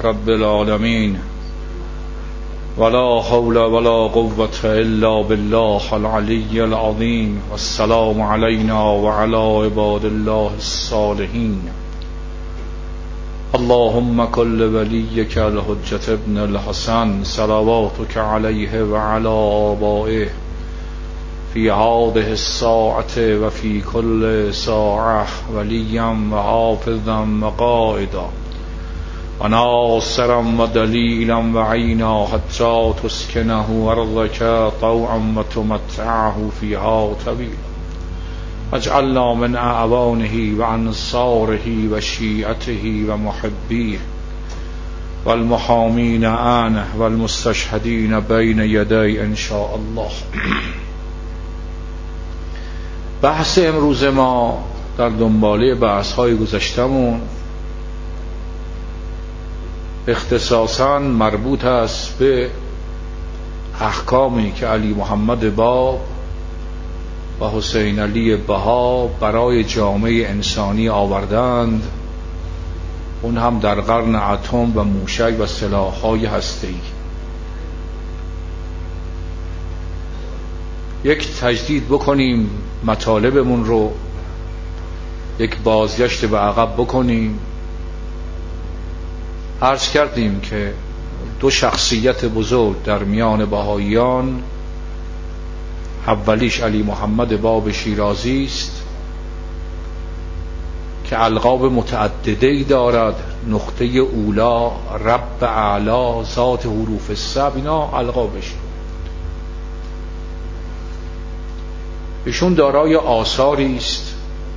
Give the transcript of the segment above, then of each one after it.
رب العالمين ولا حول ولا قوة إلا بالله العلي العظيم والسلام علينا وعلى عباد الله الصالحين. اللهم كل وليك الحجة ابن الحسن صلواتك عليه وعلى آبائه في هذه الساعة وفي كل ساعة وليا وحافظا وقائدا وناصرا ودليلا وعينا حتى تسكنه أرضك طوعا وتمتعه فيها طويلا. واجعلنا من أعوانه وأنصاره وشيعته ومحبيه والمحامين عنه والمستشهدين بين يدي إن شاء الله. بحث امروز ما در دنباله بحث‌های گذشتمون اختصاصاً مربوط است به احکامی که علی محمد باب و حسین علی بها برای جامعه انسانی آوردند، اون هم در قرن اتم و موشک و سلاح‌های هسته‌ای. یک تجدید بکنیم مطالبمون رو، یک بازگشت به عقب بکنیم. عرض کردیم که دو شخصیت بزرگ در میان بهائیان، اولیش علی محمد باب شیرازی است که القاب متعدده‌ای دارد، نقطه اولا، رب اعلا، ذات حروف السبع، اینا القابش. ایشون دارای آثاری است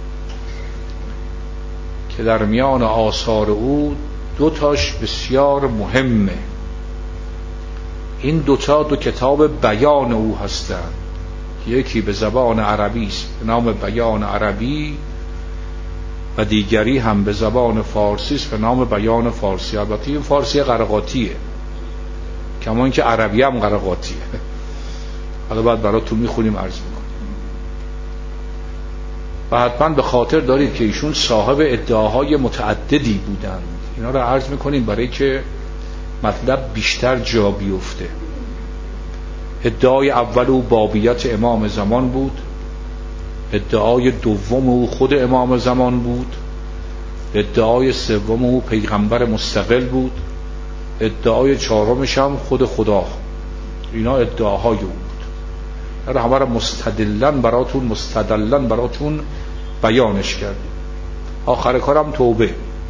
که در میان آثار او دوتاش بسیار مهمه. این دوتا دو کتاب بیان او هستند. یکی به زبان عربی است به نام بیان عربی و دیگری هم به زبان فارسی است به نام بیان فارسی. البته این فارسی قرقاتیه، کما اینکه عربی هم قرقاتیه. حالا بعد براتون میخونیم عرض میکنیم. و حتما به خاطر دارید که ایشون صاحب ادعاهای متعددی بودند. اینا رو عرض میکنیم برای که مطلب بیشتر جا بیفته. ادعای اول او بابیت امام زمان بود، ادعای دوم او خود امام زمان بود، ادعای سوم او پیغمبر مستقل بود، ادعای چهارمش هم خود خدا. اینا ادعاهای او بود. همه را مستدلن براتون بیانش کردیم. آخر کارم توبه.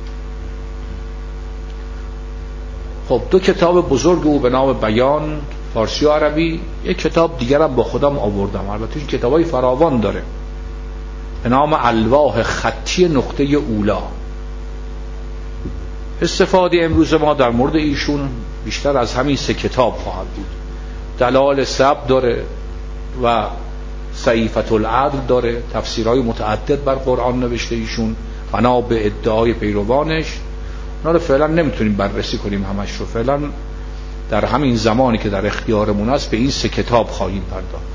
خب دو کتاب بزرگ او به نام بیان فارسی و عربی، یک کتاب دیگرم با خودم آوردم، البته این کتابای فراوان داره، به نام الواح خطی نقطه اولا. استفاده امروز ما در مورد ایشون بیشتر از همین سه کتاب خواهد بود. دلائل سبع داره و صحیفة العدل داره، تفسیرهای متعدد بر قرآن نوشته ایشون بنا به ادعای پیروانش. اونا رو فعلا نمیتونیم بررسی کنیم همش رو. فعلا در همین زمانی که در اختیارمون است به این سه کتاب خواهیم پرداخت.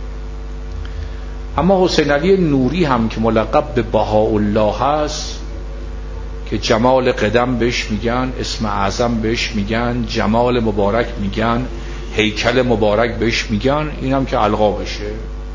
اما حسین علی نوری هم که ملقب به بهاءالله هست، که جمال قدم بهش میگن، اسم اعظم بهش میگن، جمال مبارک میگن، هیکل مبارک بهش میگن، این هم که القابشه.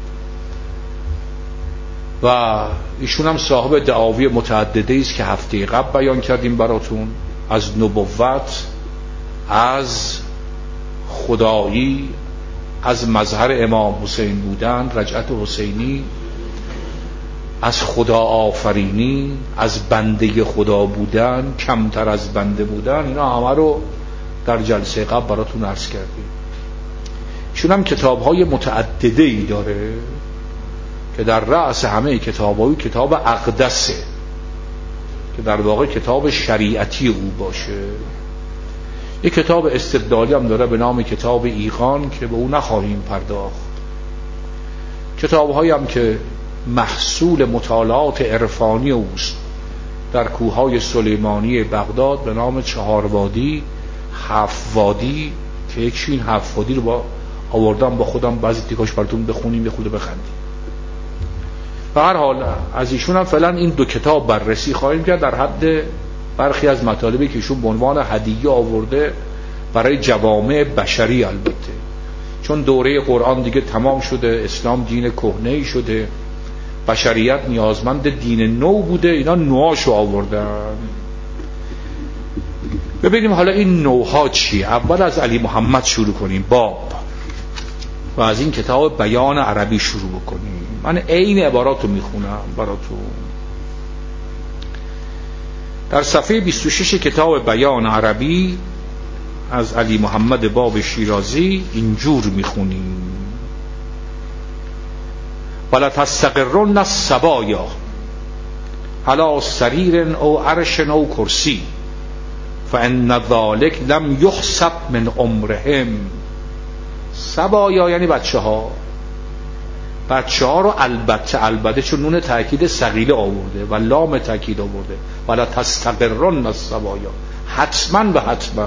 و ایشون هم صاحب دعاوی متعدده است که هفته قبل بیان کردیم براتون، از نبوت، از خدایی، از مظهر امام حسین بودن، رجعت حسینی، از خدا آفرینی، از بنده خدا بودن، کمتر از بنده بودن. اینا همه رو در جلسه قبل براتون عرض کردیم. ایشون هم کتاب‌های متعدده‌ای داره که در رأس همه کتاب‌های کتاب اقدسه که در واقع کتاب شریعتی او باشه. یک کتاب استدلالی هم داره به نام کتاب ایقان که به او نخواهیم پرداخت. کتاب‌هایی هم که محصول مطالعات عرفانی اوست در کوههای سلیمانی بغداد به نام 4 وادی، 7 وادی، که یکی این 7 وادی رو با آوردم با خودم بعضی تیکاش براتون بخونیم یه خورده بخندیم. به هر حال از ایشون هم فعلا این دو کتاب بررسی خواهیم کرد در حد برخی از مطالبی که ایشون به عنوان هدیه آورده برای جوامع بشری، البته چون دوره قرآن دیگه تمام شده، اسلام دین کهنه‌ای شده، بشریت نیازمند دین نو بوده، اینا نوهاشو آوردن. ببینیم حالا این نوها چیه. اول از علی محمد شروع کنیم باب و از این کتاب بیان عربی شروع بکنیم. من عین عباراتو میخونم براتون. در صفحه 26 کتاب بیان عربی از علی محمد باب شیرازی اینجور میخونیم: ولا تستقرن الصبایا علی سریر او عرش او کرسی فان ذلک لم یحسب من عمرهم. صبایا یعنی بچه ها رو البته چون نون تاکید ثقیله آورده و لام تاکید آورده. ولا تستقرن الصبایا، حتما به حتما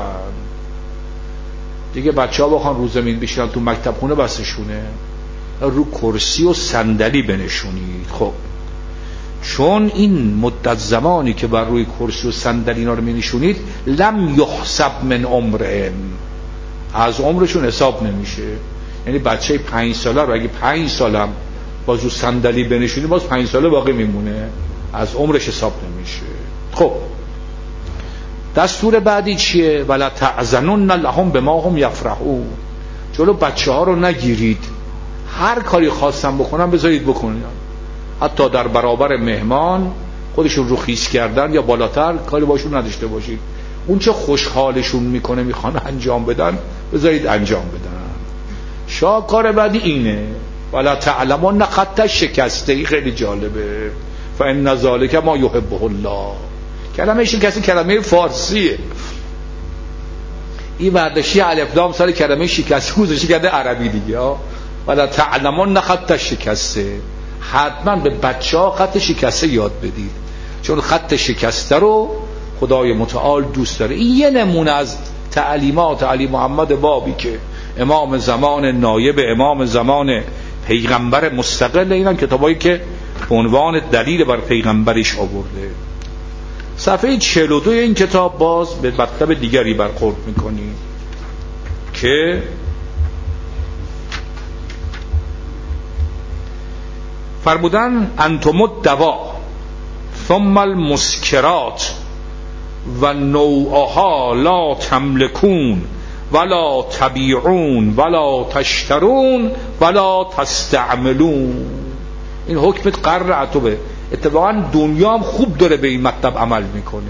دیگه بچه ها بخوان رو زمین بشینن تو مکتب خونه بسشونه، رو کرسی و صندلی بنشونید. خب چون این مدت زمانی که بر روی کرسی و صندلی اینا رو می‌نشونید لم یحسب من عمرهم، از عمرشون حساب نمیشه. یعنی بچه 5 ساله رو اگه 5 سالم باز رو صندلی بنشونی باز 5 ساله باقی میمونه، از عمرش حساب نمیشه. خب دستور بعدی چیه؟ ولا تعزنن لهم بما هم یفرحون. جلو بچه ها رو نگیرید، هر کاری خواستن بکنن بذارید بکنن، حتی در برابر مهمان خودشون رو خیس کردن یا بالاتر کاری باشون نداشته باشید. اون چه خوشحالشون میکنه میخوان انجام بدن بذارید انجام بدن. شاکار بعدی اینه ولا تعلمون خط شکسته. خیلی جالبه. فان ذلک ما یحبه الله. کلمه شکسته کلمه فارسیه، این برداشتی الف لام سال کلمه شکسته گذاشته کرده عربی دیگه. ولا تعلمون خط شکسته، حتما به بچه‌ها خط شکسته یاد بدید، چون خط شکسته رو خدای متعال دوست داره. این یه نمونه از تعلیمات علی محمد بابی که امام زمان، نایب امام زمان، پیغمبر مستقل. اینا کتابایی که به عنوان دلیل بر پیغمبرش آورده. صفحه 42 این کتاب باز به مطلب دیگری برخورد میکنیم که فرمودن انتم الدوا ثم المسکرات و نوعها لا تملکون ولا تبیعون ولا تشترون ولا تستعملون. این حکمت قرر عطبه. اتفاقا دنیا هم خوب داره به این مطلب عمل میکنه.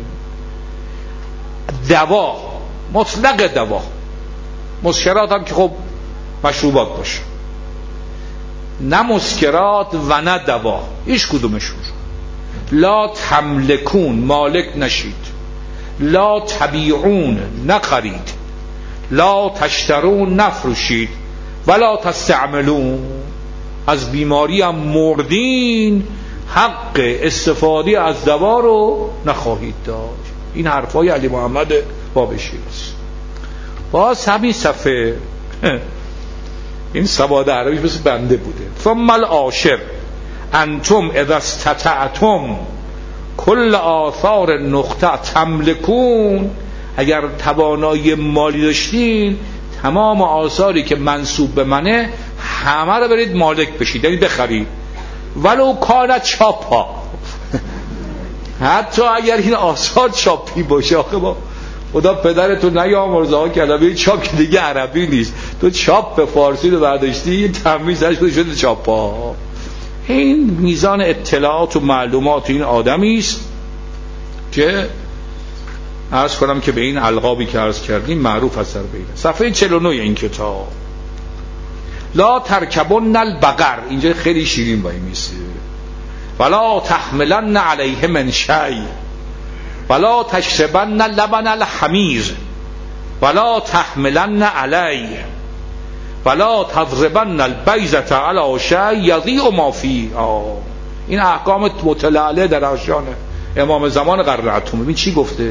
دوا، مطلق دوا، مسکرات هم که خب مشروبات باشه، نه مسکرات و نه دوا، هیچ کدومشون. لا تملکون، مالک نشید. لا تبیعون، نخرید. لا تشترون، نفروشید. ولا تستعملون، از بیماری هم مردین حق استفاده از دوا رو نخواهید داشت. این حرفای علی محمد باب شیراز. باز همین صفحه این سواد عربی مثل بنده بوده. ثم العاشر انتم اذا استطعتم کل آثار نقطه تملکون. اگر توانایی مالی داشتین تمام آثاری که منسوب به منه همه رو برید مالک بشید، یعنی بخرید. ولو کانت چاپا، حتی اگر این آثار چاپی باشه. آخه با خدا پدرتون نیامرزه ها کلمه چاپ که دیگه عربی نیست، تو چاپ به فارسی رو برداشتی یه تمیزش شده چاپا. این میزان اطلاعات و معلومات این آدمی است که عرض کنم که به این القابی که عرض کردیم معروف هست. صفحه 49 این کتاب لا ترکبن البقر، اینجا خیلی شیرین با این میسه. ولا تحملن علیه من شیء ولا تشربن لبن الحمیر ولا تحملن علیه ولا تضربن البیضة علی شیء یضیع ما فیه. این احکام متلعله در اشیان امام زمان قرعتون. ببین چی گفته.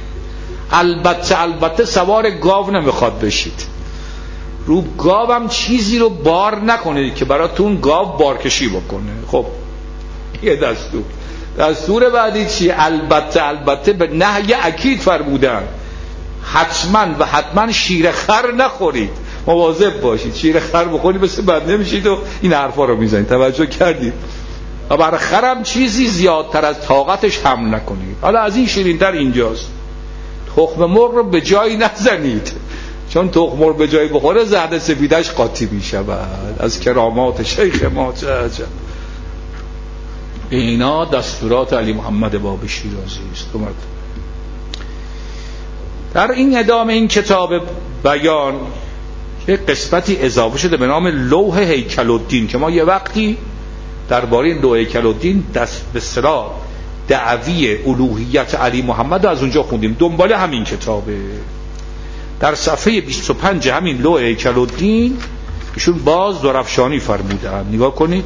البته سوار گاو نمیخواد بشید، رو گاو هم چیزی رو بار نکنید که براتون گاو بارکشی بکنه. خب یه دستور. دستور بعدی چی؟ البته به نهی اکید فرمودن حتما شیر خر نخورید، مواظب باشید، شیر خر بخورید مثل بد نمیشید و این حرفا رو میزنید. توجه کردید؟ و بر خرم چیزی زیادتر از طاقتش حمل نکنید. حالا از این شیرین‌تر اینجاست، تخم مرغ رو به جایی نزنید، چون تخم مرغ به جایی بخوره زرد سفیدش قاطی میشود. از کرامات شیخ ما چه عجب. اینا دستورات علی محمد باب شیرازی است. در این ادامه این کتاب بیان یک قسمتی اضافه شده به نام لوح هیکل الدین که ما یه وقتی درباره این لوح هیکل الدین دست به اصطلاح دعوی الوهیت علی محمد از اونجا خوندیم. دنبال همین کتابه. در صفحه 25 همین لوح هیکل الدین ایشون باز درفشانی فرمودن. نگاه کنید.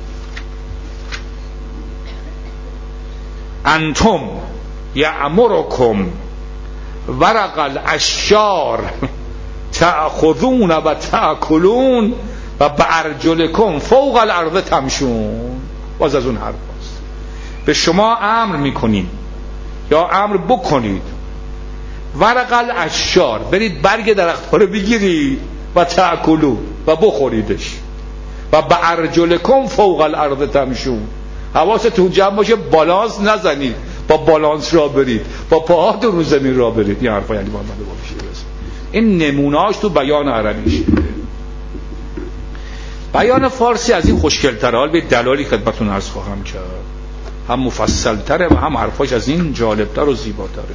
انتم یأمرکم ورق الاشجار تأخذون و تأکلون و بأرجلکم فوق الارض تمشون. باز از اون حرف است. به شما امر میکنیم یا امر بکنید ورق الاشجار، برید برگ درخت‌ها رو بگیرید و تأکلون و بخوریدش و بأرجلکم فوق الارض تمشون. حواستون جمع باشه بالانس نزنید، با بالانس را برید، با پاهاتون رو زمین را برید. این حرفای علی محمد باب شیرازی. این نمونه‌اش تو بیان عربیش. بیان فارسی از این خوشگل‌تره. حال به دلالی خدمتتون عرض خواهم کرد، هم مفصل‌تره و هم حرفاش از این جالب‌تر و زیباتره.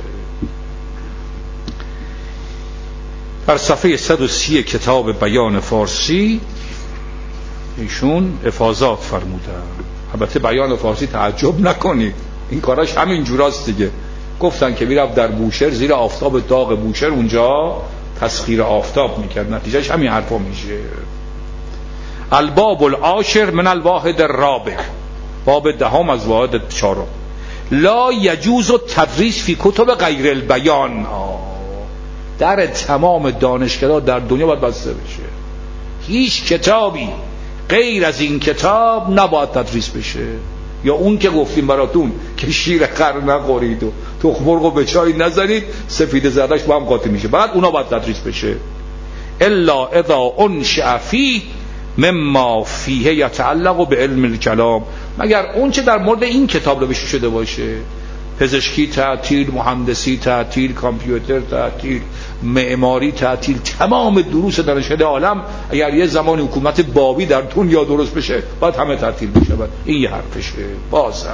در صفحه 130 کتاب بیان فارسی ایشون افاضات فرمودن. البته بیان فارسی تعجب نکنید، این کاراش همین جوراست دیگه. گفتن که میرفت در بوشهر زیر آفتاب داغ بوشهر اونجا تسخیر آفتاب میکرد، نتیجهش همین حرفا میشه. الباب العاشر من الواحد الرابع، باب دهم از واحد چهارم. لا یجوز التدریس فی کتب غیر البیان. در تمام دانشگاه در دنیا باید بسته بشه. هیچ کتابی غیر از این کتاب نباید تدریس بشه. یا اون که گفتیم براتون که شیر خر نخورید و تخم مرغ به چای نزنید، سفید زردش با هم قاطی میشه، بعد اونا باید تدریس بشه. الا اذا انشأ فی مما فیه یتعلق به علم الکلام، مگر اون چه در مورد این کتاب رو بشه شده باشه. پزشکی تعطیل، مهندسی تعطیل، کامپیوتر تعطیل، معماری تعطیل، تمام دروس دانشکده عالم اگر یه زمان حکومت بابی در دنیا درست بشه باید همه تعطیل بشه. این یه حرفشه. بازم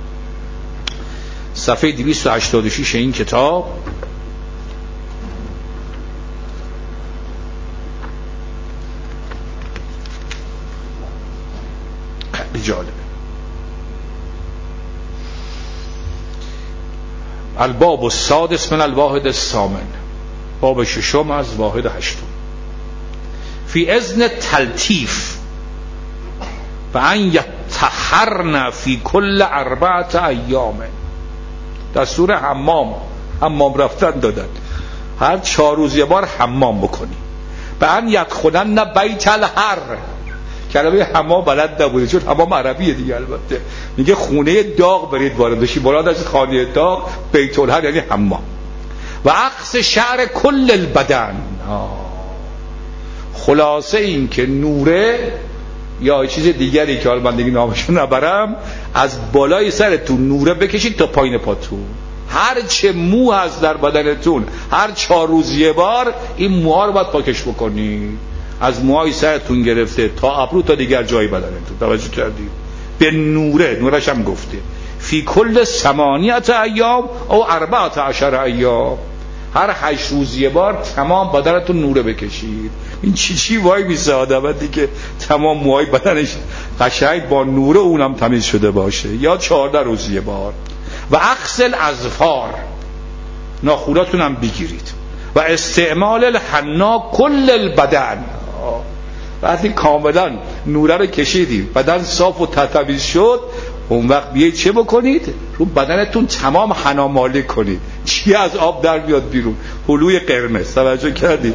صفحه 286 این کتاب خیلی جالبه. الباب السادس من الواحد الثامن، باب ششم از واحد هشتم. فی اذن تلطیف و ان یطهرن فی کل 4 ایام. دستور حمام رفتن دادن، هر 4 روز یه بار حمام بکنی. به ان یدخلن بیت الحر، کلمه حمام بلد نبوده چون حمام عربیه دیگه. البته میگه خونه داغ برید وارد بشید، مراد از خانه داغ بیت الحر یعنی حمام. و اخذ شعر کل البدن. خلاصه این که نوره یا چیز دیگری که حالا من دیگه نامشو نبرم، از بالای سرتون نوره بکشید تا پایین پاتون. هر چه مو هست در بدنتون هر 4 روز یه بار این موها رو باید پاکش بکنید، از موهای سرتون گرفته تا ابرو تا دیگر جای بدنتون. توجه کردید؟ به نورش هم گفته فی کل 8 ایام او 14 ایام، هر 8 روز یه بار تمام بدنتون نوره بکشید. این چی وای میسه آدمتی که تمام موهای بدنش قشنگ با نوره اونم تمیز شده باشه. یا 14 روز یه بار. و اغسل اظفار، ناخوناتون هم بگیرید. و استعمال الحنا کل البدن، وقتی کاملا نوره رو کشیدید بدن صاف و تمیز شد، اون وقت بیایید چه بکنید؟ رو بدنتون تمام حنا مالی کنید. چی از آب در بیاد بیرون؟ هلوی قرمز. توجه کردید؟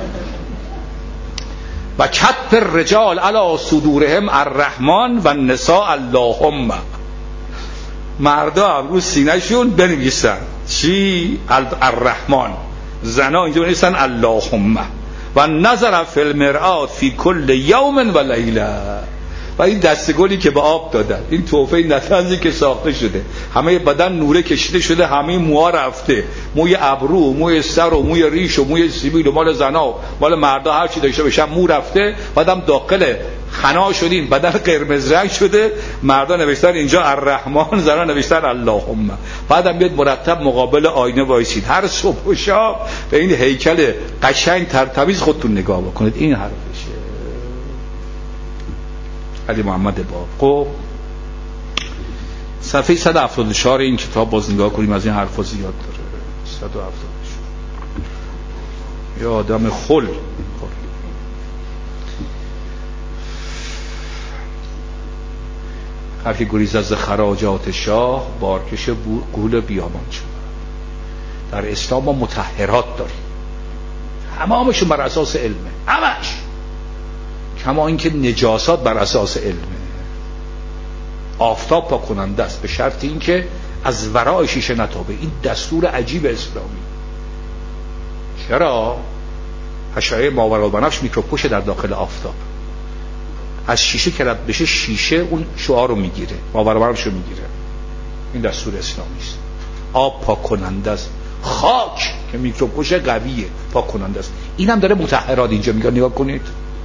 و کتف الرجال علی صدورهم الرحمن و النساء اللهم. مردا هم رو سینه‌شون بنویسن چی؟ الرحمن. زنا اینجا بنویسن اللهم و نظر فی المرآة فی کل یوم و لیله. و این دستگلی که به آب دادن، این تحفه نطنزی که ساخته شده، همه بدن نوره کشیده شده، همه موها رفته، موی ابرو، موی سر و موی ریش و موی سیبیل و مال زنا و مال مردا هر چی داشته باشن مو رفته، بعدم داخل خنا شدین بدن قرمز رنگ شده، مردا نوشتن اینجا الرحمن، زنا نوشتن اللهم. بعدم بیاد مرتب مقابل آینه وایسید هر صبح و شب به این هیکل قشنگ ترتمیز خودتون نگاه بکنید. این حرفشه علی محمد باب. خب صفحه 174 این کتاب باز نگاه کنیم، از این حرفا زیاد داره. 174 یا آدم خل. هر که گریز از خراجات شاه بارکش گول بیابان شد. در اسلام ما مطهرات داریم، همشون بر اساس علمه، همش، کما اینکه نجاسات بر اساس علمه. آفتاب پاک کننده است به شرط اینکه از ورای شیشه نتابه. این دستور عجیب اسلامی. چرا؟ اشعه ماورالبنفش میکروبکش در داخل آفتاب، از شیشه که رد بشه شیشه اون شعاع رو میگیره، ماورالبنفش رو میگیره. این دستور اسلامی است. آب پاک کننده است، خاک که میکروبکش قویه پاک کننده است. اینم داره مطهرات اینجا میگه، نگاه کنید.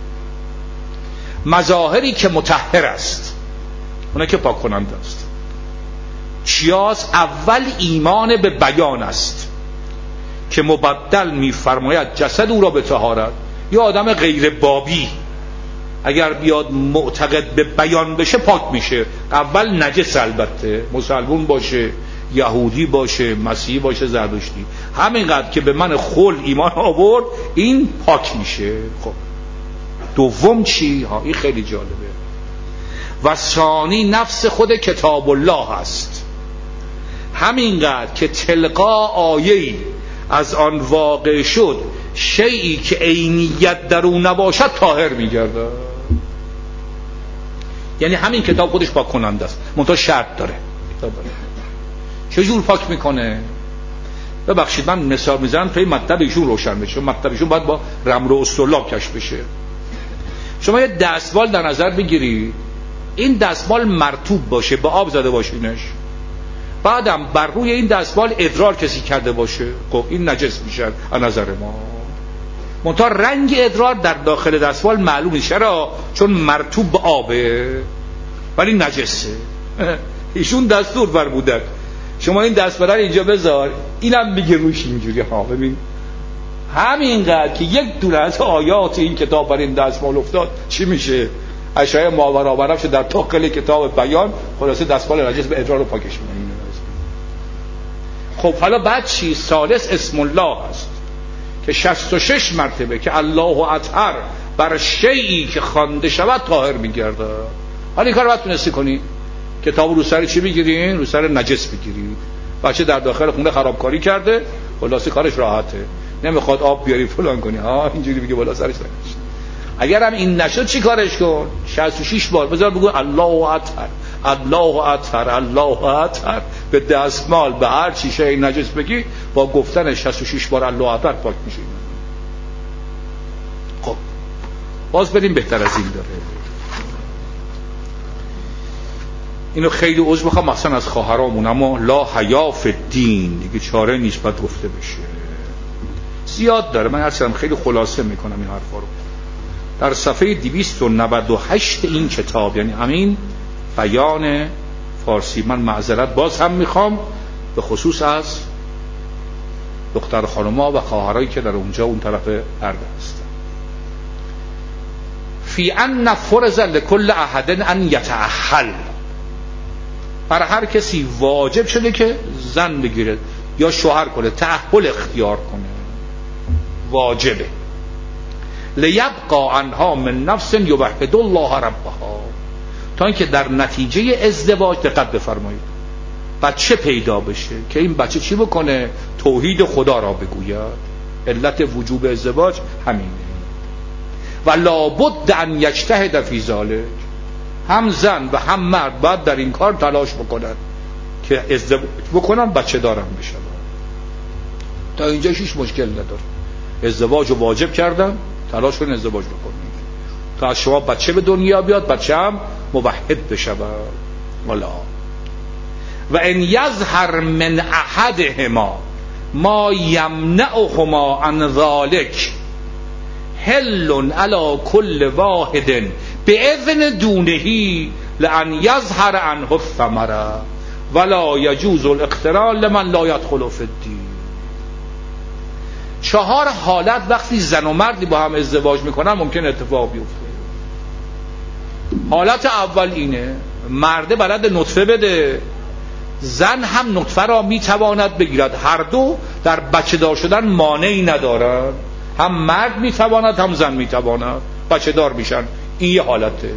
مظاهری که مطهر است اونه که پاک کننده است. چیاست؟ اول ایمان به بیان است که مبدل میفرماید جسد او را به طهارت. یا آدم غیر بابی اگر بیاد معتقد به بیان بشه پاک میشه. اول نجس، البته مسلمون باشه، یهودی باشه، مسیحی باشه، زرتشتی، همینقدر که به من خل ایمان آورد این پاک میشه. خب دوم چی؟ این خیلی جالبه. و ثانی نفس خود کتاب الله هست، همینقدر که تلقا آیه‌ای از آن واقع شد شیئی که عینیت در اون نباشد طاهر میگرده. یعنی همین کتاب خودش پاک کننده است، منتها شرط داره. چجور پاک میکنه؟ ببخشید من مثال میزنم تا این مطلب ایشون روشن بشه. مطلب ایشون باید با رمل و استرلاب کشف بشه. شما یه دستمال در نظر بگیری، این دستمال مرطوب باشه، به آب زده باشینش، بعدم بر روی این دستمال ادرار کسی کرده باشه، خب این نجس میشه از نظر ما. منتها رنگ ادرار در داخل دستمال معلوم نیست. چرا؟ چون مرطوب به آبه ولی نجسه. ایشون دستور فرمودن شما این دستمال اینجا بذار، اینم میگه روش اینجوری. ها ببین همینقدر که یک دونه از آیات این کتاب بر این دستمال افتاد چی میشه؟ اشعه ماورابنفش در داخل کتاب بیان خلاصه دستمال نجس به ادرار رو پاکش میکنه. خب حالا بعد چی؟ ثالث اسم الله هست که 66 مرتبه که الله اطهر بر شیئی که خوانده شود طاهر میگرده. حالا این کار رو باید تونستی کنی. کتاب رو سر چی میگیرین؟ رو سر نجس بگیرید. بچه در داخل خونه خرابکاری کرده، خلاصه کارش راحته، نمیخواد آب بیاری فلان کنی، اینجوری میگه بالا سرش نمیشه. اگر هم این نشد چی کارش کن؟ 66 بار بذار بگو الله اطهر، الله اطهر، الله اطهر. به دستمال به هر چی شی نجس بگی با گفتن 66 بار الله اطهر پاک میشه. خب باز بریم بهتر از این داره. اینو خیلی عذر میخوام مثلا از خواهرامون، اما لا حیا فی الدین دیگه چاره نیست باید گفته بشه. زیاد داره، من اصلا خیلی خلاصه میکنم این حرفا رو. در صفحه 298 این کتاب، یعنی همین بیان فارسی، من معذرت باز هم میخوام به خصوص از دختر خانوما و خواهرایی که در اونجا اون طرف پرده هستن. فی ان فرض لکل احد ان یتأهل، بر هر کسی واجب شده که زن بگیره یا شوهر کنه، تأهل اختیار کنه، واجبه. لیبقا عنها من نفس یوحد الله ربها، تا اینکه در نتیجه ازدواج دقت بفرمایید بچه پیدا بشه که این بچه چی بکنه؟ توحید خدا را بگوید. علت وجوب ازدواج همینه. و لابد ان یجتهد فی ذلک، هم زن و هم مرد باید در این کار تلاش بکنن که ازدواج بکنن بچه دارم بشن. تا اینجا هیچ مشکل نداره. ازدواج رو واجب کردن، تلاش کنید ازدواج بکنید تا از شما بچه به دنیا بیاد، بچه هم موحد بشه. والا و ان یظهر من احدهما ما یمنعهما عن ذلك حل علی کل واحد باذن دونه لان یظهر عنه الثمره ولا یجوز الاقتران لمن لا یدخل فی الدین. 4 حالت وقتی زن و مردی با هم ازدواج میکنن ممکن اتفاق بیفته. حالت اول اینه مرده بلد نطفه بده، زن هم نطفه را میتواند بگیرد، هر دو در بچه دار شدن مانعی ندارد، هم مرد میتواند هم زن میتواند بچه دار میشن. این یه حالته.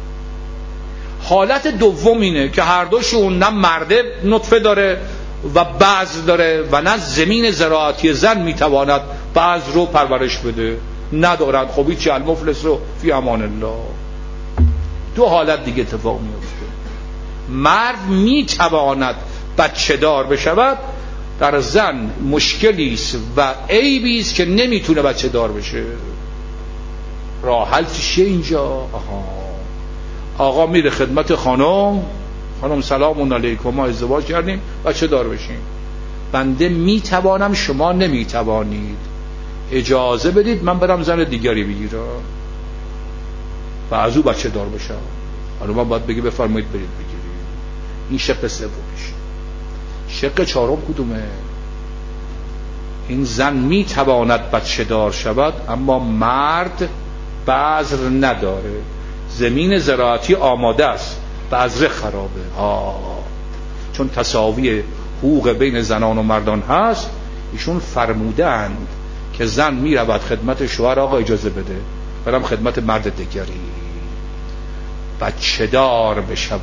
حالت دوم اینه که هر دوشون نه مرده نطفه داره و بعض داره و نه زمین زراعتی زن میتواند بعض رو پرورش بده، ندارد. خب هیچی، المفلس رو فی امان الله. 2 حالت دیگه اتفاق میفته. مرد میتواند بچه دار بشود، در زن مشکلی است و عیبی است که نمیتونه بچه دار بشه. راه حل چیه اینجا؟ آقا میره خدمت خانم سلام علیکم، ما ازدواج کردیم بچه دار بشیم، بنده میتوانم شما نمیتوانید، اجازه بدید من برم زن دیگری بگیرم و از او بچه دار بشم. حالا من باید بگی بفرمایید برید بگیرید. این شق سومش. شق 4 کدومه؟ این زن میتواند بچه دار شود اما مرد بذر نداره، زمین زراعتی آماده است، بذر خرابه. چون تساوی حقوق بین زنان و مردان هست، ایشون فرمودند که زن میرود خدمت شوهر، آقا اجازه بده برم خدمت مرد دیگری بچه دار بشم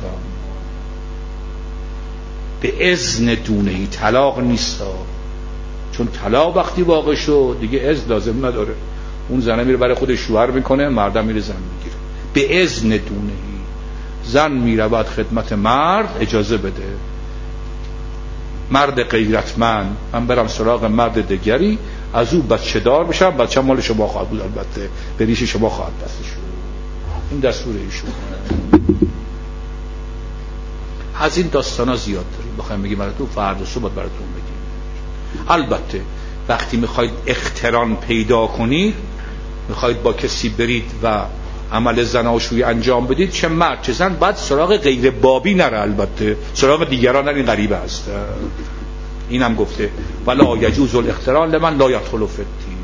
به اذن دونهی. طلاق نیست، چون طلاق وقتی واقع شد دیگه اذن لازم نداره، اون زنه میره برای خودش شوهر میکنه، مردم میره زن میگیره. به اذن دونهی زن میرود خدمت مرد، اجازه بده مرد غیرتمند من برم سراغ مرد دیگری از او بچه دار بشم، بچه مال شما خواهد بود، البته به ریش شما خواهد بسته شد. این دستور ایشون. از این داستانا زیاد داریم، بخوایم بگیم براتون فردا صبح براتون بگیم. البته وقتی میخواید اقتران پیدا کنید، میخواید با کسی برید و عمل زناشویی انجام بدید، چه مرد چه زن باید سراغ غیر بابی نره، البته سراغ دیگران نره، این غریبه است. اینم گفته ولا یجوز الاقتران لمن لا یدخل فی الدین.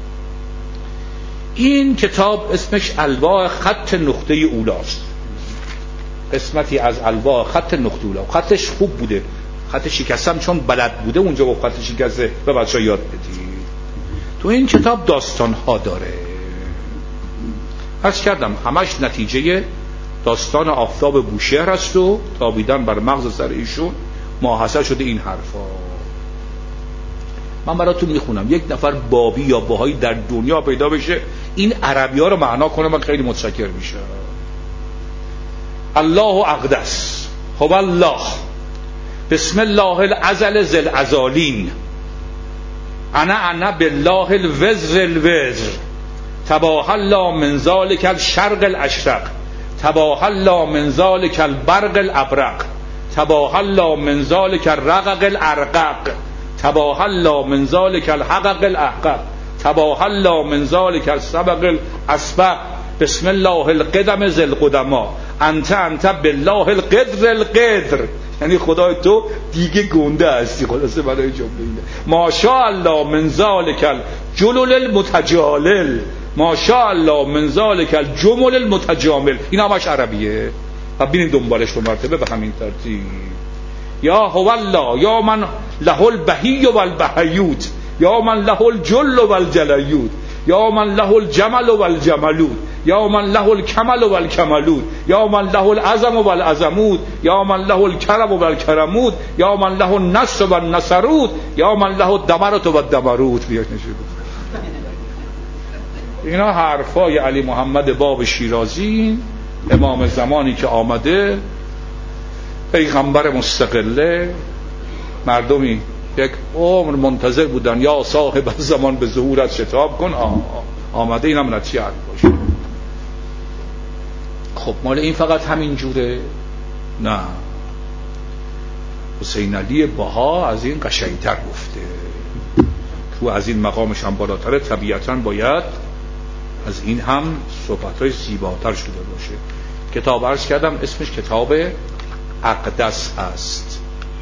این کتاب اسمش الواح خط نقطه اولاست، قسمتی از الواح خط نقطه اولا. خطش خوب بوده، خط شکستم چون بلد بوده اونجا با خط شکسته به بچه‌ها یاد بدید. تو این کتاب داستان ها داره، عرض کردم همش نتیجه داستان آفتاب بوشهر است و تابیدن بر مغز سر ایشون ماحصل شده این حرفا. من براتون میخونم، یک نفر بابی یا باهایی در دنیا پیدا بشه این عربی ها رو معنا کنه، من خیلی متشکر میشم. الله اقدس هو الله بسم الله الازل ذل ازالین انا بالله الوزر الوزر تباهى الله من ذلك الشرق الاشرق تباهى الله من ذلك البرق الابرق تباهى الله من ذلك الرقق الارقق تباهى الله من ذلك الحقق الاحقق تباهى الله من ذلك السبق الاسبق بسم الله القدم ذی القدما انت بالله القدر القدر. یعنی خدای تو دیگه گنده هستی. خلاصه برای جمله اینه ماشاء الله من ذلک الجلل المتجالل ماشاء الله من ذلک الجمل المتجامل. این همش عربیه و ببینید دنبالش 2 مرتبه به همین ترتیب. یا هو الله یا من له البهی و البهیوت یا من له الجل و الجلیوت یا من له الجمل و الجملوت یا من له الکمل و الکملوت یا من له العظم و العظموت یا من له الکرم و الکرموت یا من له النصر و النصروت یا من له الدمرت و الدمروت. بیاش نشید. اینا حرفای علی محمد باب شیرازی، امام زمانی که آمده پیغمبر مستقله، مردمی یک عمر منتظر بودن یا صاحب زمان به ظهورت شتاب کن، آمده، اینم نتیجه باشه. خب مال این فقط همین جوره؟ نه، حسین علی بها از این قشنگتر گفته، تو از این مقامش هم بالاتره، طبیعتاً باید از این هم صحبت‌های زیباتر شده باشه. کتاب عرض کردم اسمش کتاب اقدس هست.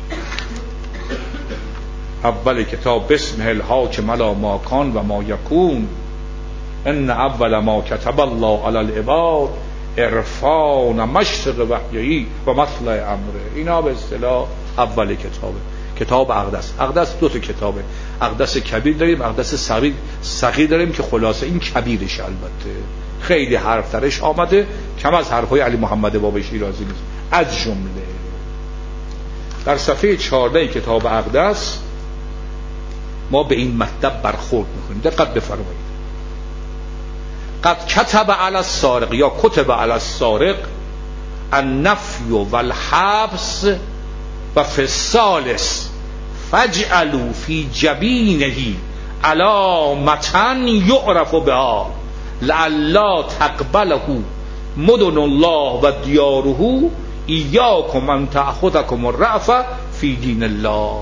اول کتاب بسم الحاکم علی ما کان و ما یکون ان اول ما کتب الله علی العباد عرفان مشرق وحیی و مطلع امره. اینا به اصطلاح اول کتابه، کتاب اقدس. اقدس دو تا کتابه، اقدس کبیر داریم، اقدس صغیر داریم که خلاصه این کبیرش، البته خیلی حرف درش آمده، کم از حرفهای علی محمد بابی شیرازی نیست. از جمله در صفحه 14 کتاب اقدس ما به این مطلب برخورد میکنیم. دقت بفرمایید. قد کتب علی السارق یا کتب علی السارق النفی والحبس و فی الثالث فاجعلوا فی جبینه علامة یعرف بها لعلا تقبله مدن الله و دیاره ایاکم ان تأخذکم الرأف فی دین الله.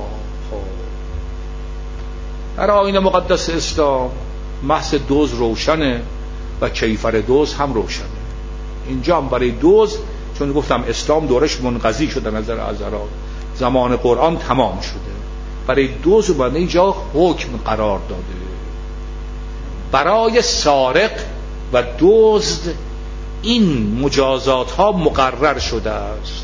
در آیین مقدس اسلام محض دوز روشنه و کیفر دوز هم روشنه. اینجا هم برای دوز، چون گفتم اسلام دورش منقضی شده نظر حضرات، زمان قرآن تمام شده، برای دوز و اینجا حکم قرار داده. برای سارق و دزد این مجازات ها مقرر شده است.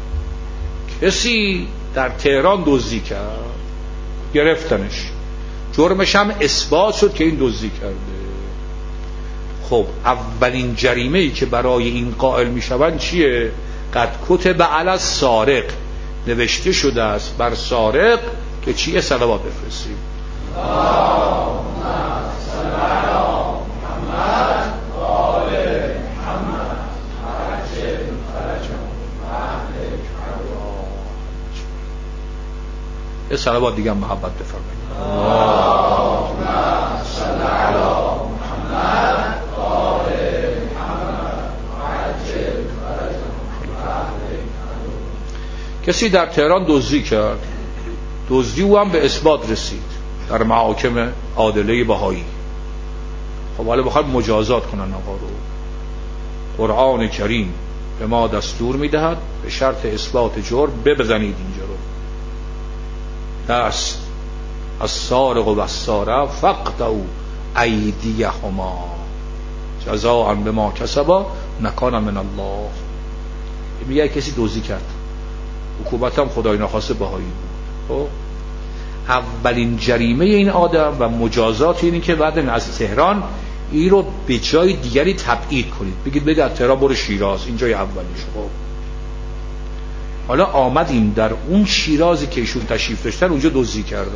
کسی در تهران دزدی کرد، گرفتنش، جرمش هم اثبات شد که این دزدی کرده. خب اولین جریمه ای که برای این قائل می شوند چیه؟ قد کتب علی السارق، نوشته شده است بر سارق که چیه؟ صلوات بفرستیم. یه صلوات دیگه محبت بفرمایید. کسی در تهران دزدی کرد، دزدی او هم به اثبات رسید در محاکم عادله بهایی. خب حالا بخواد مجازات کنن آقا رو، قرآن کریم به ما دستور میدهد به شرط اثبات جرم بزنید اینجا رو، دست از سارق و السارق فاقطعوا ایدیهما جزاء بما کسبا نکانا من الله. میگه کسی دزدی کرد، حکومت هم خدای نخواسته بهایی بود. اولین جریمه این آدم و مجازات اینه که بعد از تهران این رو به جای دیگری تبعید کنید، بگید بگید از تهران برو شیراز، این جای اولیش. خب حالا آمدیم در اون شیرازی که ایشون تشریف داشتن اونجا دزدی کردن.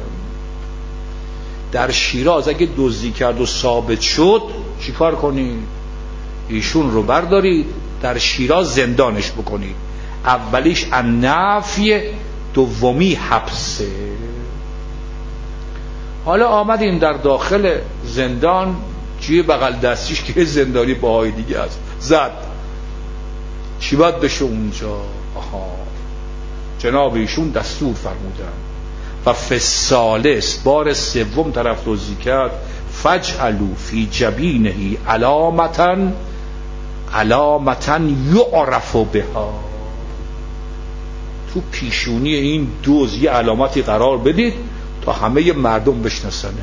در شیراز اگه دزدی کرد و ثابت شد چیکار کنید؟ ایشون رو بردارید در شیراز زندانش بکنید. اولیش النفی، دومی حبسه. حالا آمدیم در داخل زندان، جوی بغل دستیش که زندانی باهای دیگه است زد، چی باید بشه اونجا؟ جناب ایشون دستور فرمودن و فی الثالث، بار سوم طرف دزدی کرد، فاجعلوا فی جبینه علامة یعرف بها، تو پیشونی این دوز یه علامتی قرار بدید تا همه مردم بشناسنه.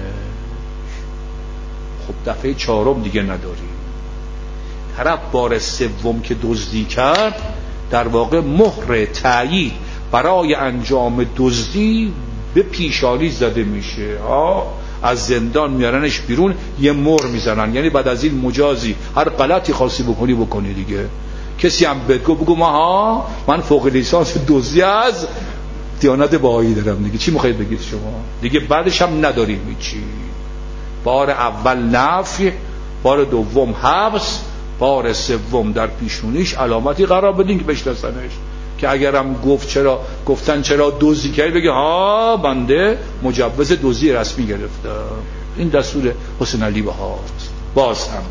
خب دفعه چهارم دیگه نداریم. طرف بار سوم که دزدی کرد در واقع مهر تایید برای انجام دزدی به پیشانی زده میشه. از زندان میارنش بیرون، یه مهر میزنن، یعنی بعد از این مجازی هر غلطی خاصی بکنی دیگه. کسی هم بگو من فوق لیسانس دزدی از دیانت بهایی دارم دیگه، چی میخواید بگید شما دیگه؟ بعدش هم نداریم چی. بار اول نفی، بار دوم حبس، بار سوم در پیشونیش علامتی قرار بدین که بشناسنش. که اگرم گفتن چرا دزدی کردی بگه ها بنده مجوز دزدی رسمی گرفتم. این دستور حسین علی بهاست. باز هم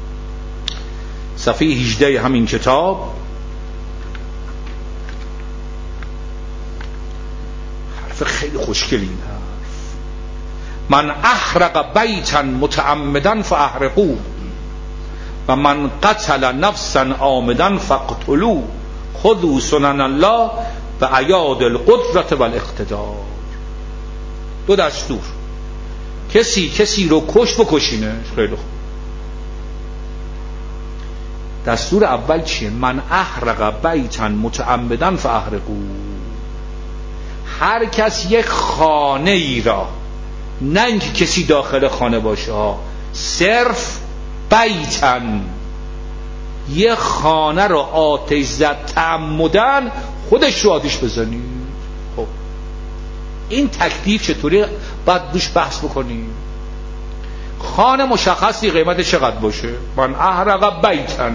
صفحه 18 همین کتاب حرف خیلی خوشگلی این حرف: من احرق بیتا متعمدا فاحرقوه و من قتل نفسا عامدا فاقتلوه خذوا سنن الله و ایاد القدرت و الاقتدار. دو دستور: کسی رو کش بکشینه. خیلی خوب. دستور اول چیه؟ من احرق بیتا متعمدا فاحرقوه. هر کس یک خانه ای را، نه اینکه کسی داخل خانه باشه ها، صرف بیتن، یه خانه رو آتش زد تعمدن، خودش رو آتش بزنید. خب این تکلیف چطوری باید روش بحث بکنیم؟ خانه مشخصی قیمت چقدر باشه؟ من احرق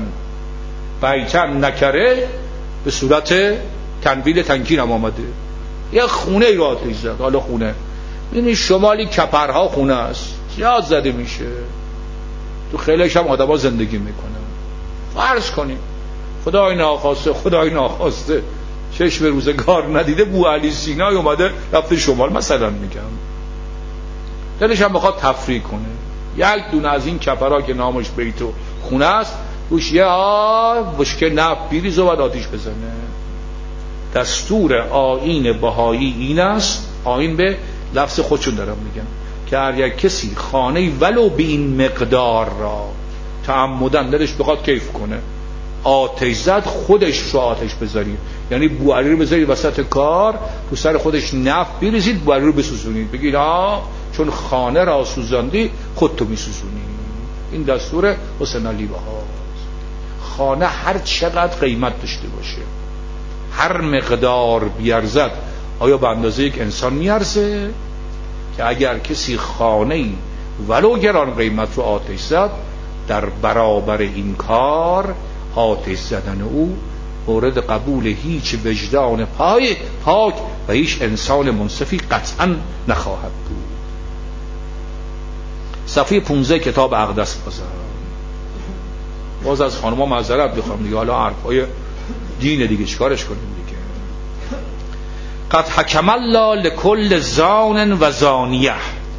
بیتن نکره به صورت تنوین تنکیر هم آمده، یه خونه ای رو آتش زد. حالا خونه ببینید شمالی کپرها خونه است، زیاد زده میشه، تو خیلیش هم آدم ها زندگی میکنن. فرض کنیم خدای ناخواسته چشم روزگار ندیده بوعلی سینای اومده رفته شمال مثلا، میگم دلش هم بخواد تفریح کنه، یک دونه از این کپرها که نامش بیت و خونه است روش یه بشکه نفت بیریزه و بعد آتیش بزنه. دستور آیین بهایی این است، آیین به لفظ خودشون دارم میگم، که هر یک کسی خانه ولو به این مقدار را تعمدن دلش بخواد کیف کنه آتش زد، خودش رو آتش بذارید. یعنی بوعلی رو بذارید وسط کار، تو سر خودش نفت بریزید، بوعلی رو بسوزونید، بگید چون خانه را سوزاندی خودتو میسوزونی. این دستور حسین علی بهاست. خانه هر چقدر قیمت داشته باشه، هر مقدار بیارزد، آیا به اندازه یک انسان میارزه؟ که اگر کسی خانه‌ای ولو گران قیمت رو آتش زد، در برابر این کار آتش زدن او مورد قبول هیچ وجدان پاک و هیچ انسان منصفی قطعا نخواهد بود. صفحه 15 کتاب اقدس باز از خانم‌ها معذرت بخوام دیگه، حالا حرفای دین دیگه چیکارش کنیم دیگه. قد حکم الله لكل زان و زانیه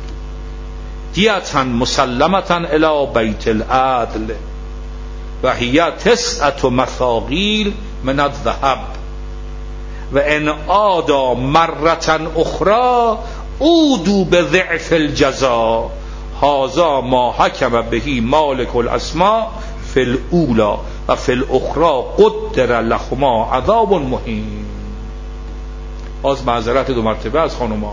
دیتا مسلمتا الی بیت العدل و هی 9 مثاقیل من الذهب و ان عادا مرة اخرى عودوا بضعف الجزاء هذا ما حکم به مالک الاسماء فی الاولی و فی الاخرى قدر لهما عذاب مهین. باز معذرت 2 مرتبه از خانوما.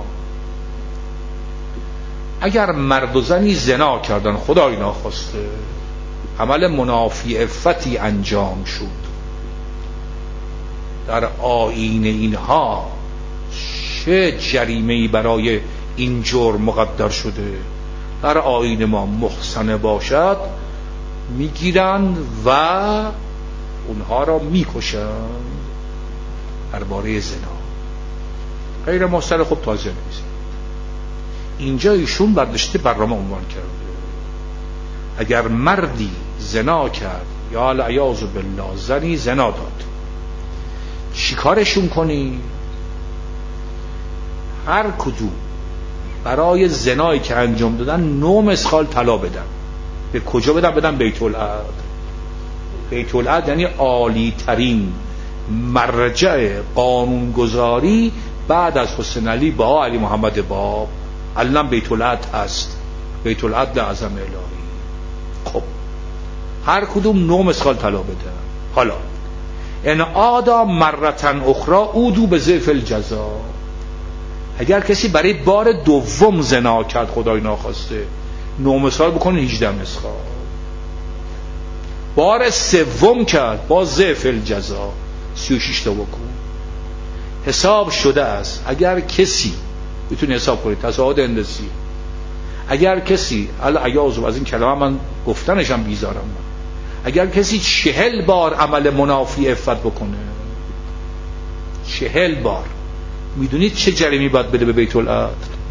اگر مرد و زنی زنا کردن، خدای ناخواسته عمل منافی عفتی انجام شد، در آیین اینها چه جریمه‌ای برای این جرم مقدر شده؟ در آیین ما محصنه باشد میگیرند و اونها را میکشند. درباره زنا غیر محصنه خب تازه نیست. اینجا ایشون برداشته برنامه عنوان کرده اگر مردی زنا کرد یا العیاذ بالله زنی زنا داد، چیکارشون کنی؟ هر کدوم برای زنایی که انجام دادن 9 مسخال طلا بدن. به کجا بدن؟ بدن بیت العدل. بیت العدل یعنی عالی ترین مرجع قانونگذاری بعد از حسین علی با علی محمد باب. الان بیت العدل هست، بیت العدل اعظم الهی. خب هر کدوم 9 مسخال طلا بدن. حالا ان عادا مرة اخرى عودوا بضعف الجزاء، اگر کسی برای بار دوم زنا کرد، خدای ناخواسته، 9 مسخال بکنه 18 مسخال. بار سوم کرد، با ضعف الجزاء 36 تا بکن. حساب شده است. اگر کسی میتونه حساب کنید، تصاعد هندسی، اگر کسی العیاذ از این کلمه من گفتنشم بیزارم من، اگر کسی 40 بار عمل منافی عفت بکنه، 40 بار. میدونید چه جریمی باید بده به بیت العدل؟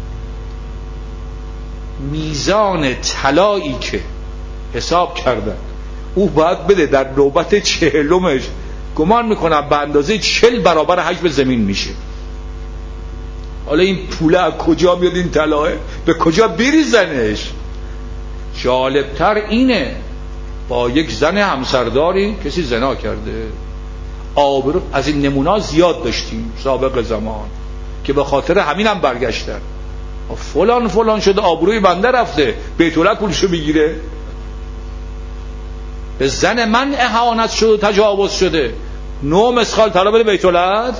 میزان طلایی که حساب کردن او باید بده در نوبت 40مش، گمان میکنم به اندازه 40 برابر حجم زمین میشه. حالا این پوله از کجا میاد؟ این طلاه به کجا بریزنش؟ جالبتر اینه با یک زن همسرداری کسی زنا کرده. آبرو از این نمونا زیاد داشتیم سابق زمان که به خاطر همین هم برگشتن. فلان فلان شده، آبروی بنده رفته، بیت العدل پولشو بگیره. به زن من اهانت شده، تجاوز شده، 9 مسخال طلا بده بیت العدل.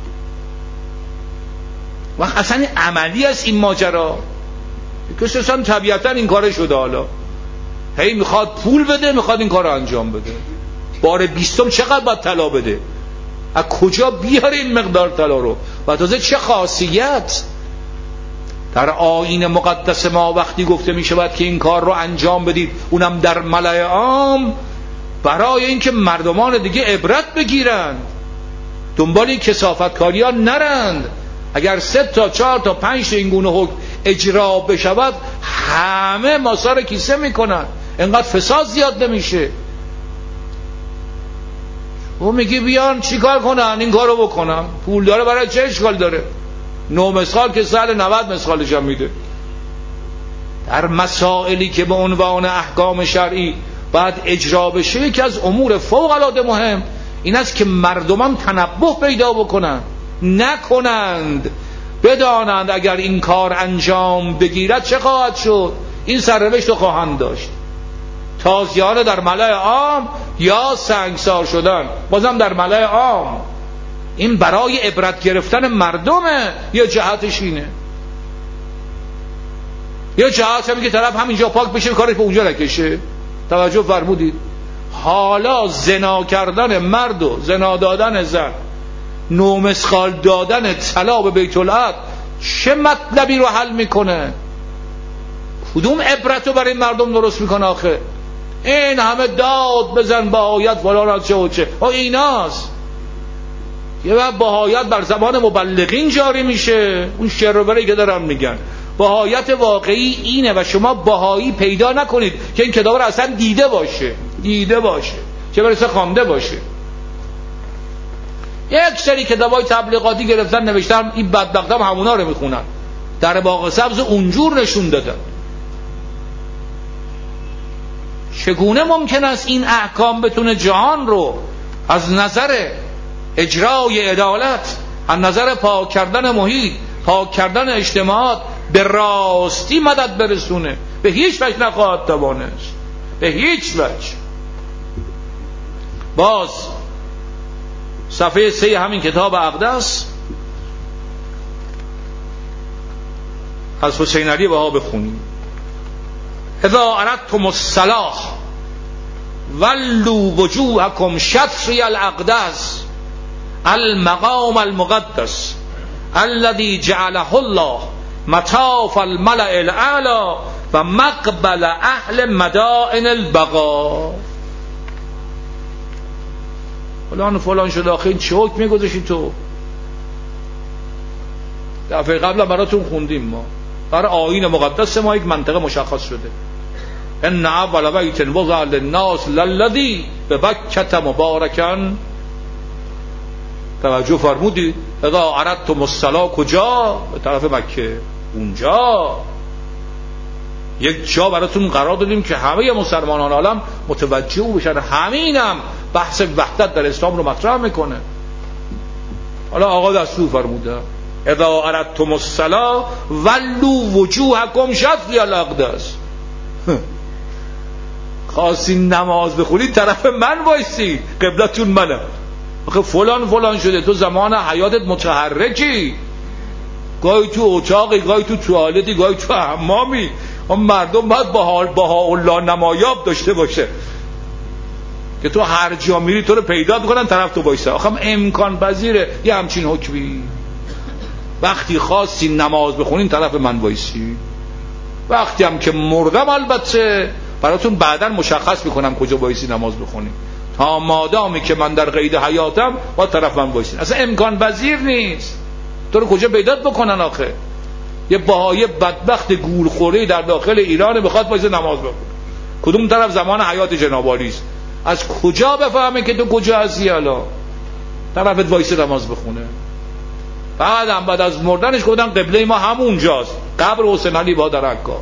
وقت اصلا عملی است این ماجرا، کسی اصلا طبیعتا این کار شده. حالا هی میخواد پول بده، میخواد این کار رو انجام بده. بار 20م چقدر باید طلا بده؟ از کجا بیاره این مقدار طلا رو؟ و تازه چه خاصیت؟ در آیین مقدس ما وقتی گفته می شود که این کار رو انجام بدید، اونم در ملأ عام، برای اینکه مردمان دیگه عبرت بگیرند، دنبال این کثافتکاری ها نرند. اگر 3 تا 4 تا 5 تا این گونه حکم اجرا بشود، همه ماسار کیسه میکنن، انقدر فساد زیاد نمیشه. او میگی بیان چی کار کنن؟ این کارو بکنن. پول داره، برای چه اشکال داره؟ 9 مسخال که سال 90 مسخالش هم میده. در مسائلی که به عنوان احکام شرعی باید اجرا بشه، یکی از امور فوق العاده مهم این است که مردمان تنبه پیدا بکنن، نکنند، بدانند اگر این کار انجام بگیرد چه خواهد شد. این سرنوشت رو خواهند داشت: تازیانه در ملأ عام یا سنگسار شدن، بازم در ملأ عام. این برای عبرت گرفتن مردمه. یه جهتش اینه، یه جهت هم که طرف همینجا پاک بشه، کارش به اونجا نکشه. توجه فرمودید؟ حالا زنا کردن مرد و زنا دادن زن، 9 مسخال دادن طلا به بیت العدل چه مطلبی رو حل میکنه؟ کدوم عبرت رو برای مردم درست میکنه آخه؟ این همه داد بزن با آیت فلان از چه و چه، ایناست. یه وقت با آیت بر زبان مبلغین جاری میشه، اون شعر که دارن میگن. بهایت واقعی اینه و شما بهایی پیدا نکنید که این کتاب رو اصلا دیده باشه، چه برسه خوانده باشه. یک سری کتابای تبلیغاتی گرفتن نوشتن، این بدبختم همونا رو میخونن، در باغ سبز اونجور نشون دادن. چگونه ممکن است این احکام بتونه جهان رو از نظر اجرای عدالت، از نظر پاک کردن محیط، پاک کردن اجتماعات به راستی مدد برسونه؟ به هیچ وجه نخواهد توانست، به هیچ وجه. باز صفحه 3 همین کتاب اقدس از حسین علی بها بخونیم: اذا اردتم الصلاح ولوا وجوهکم شطر الاقدس المقام المقدس الذي جعله الله مطاف الملأ الاعلى و مقبل اهل مدائن البقاء. فلان شد آخه این چه حکم میگذاشی تو؟ دفعه قبل براتون خوندیم، ما برای آیین مقدس ما یک منطقه مشخص شده: ان اول بیت وضع للناس للذی ببکة مبارکا. توجه فرمودید؟ اذا اردتم الصلاة کجا؟ به طرف مکه. اونجا یک جا براتون قرار دادیم که همه مسلمانان عالم متوجه بشن. همینم بحث وحدت در اسلام رو مطرح میکنه. حالا آقا دستور فرموده: اذا اردتم الصلاة ولوا وجوهکم شطر الاقدس. خواستین نماز بخونید طرف من وایسی، قبلتون منم. آخه فلان شده، تو زمان حیاتت متحرکی، گاهی تو اتاقی، گاهی تو توالتی، گاهی تو حمامی. اون مردم باید بهاءالله نمایاب داشته باشه که تو هر جا میری تو رو پیدا میکنن طرف تو وایسه. آخه امکان پذیره یه همچین حکمی؟ وقتی خواستی نماز بخونین طرف من وایسی، وقتی هم که مردم البته براتون بعداً مشخص میکنم کجا وایسی نماز بخونیم. تا مادامی که من در قید حیاتم با طرف من وایسین. اصلا امکان پذیر نیست. تو رو کجا پیدات بکنن آخه؟ یه بهایی بدبخت گولخوره در داخل ایران بخواد وایسه نماز بخونه، کدوم طرف زمان حیات جناب عالی است؟ از کجا بفهمه که تو کجا هستی؟ حالا طرفت وایسه نماز بخونه. بعد از مردنش گفتن قبله ما همونجاست، قبر حسین علی با در عکا.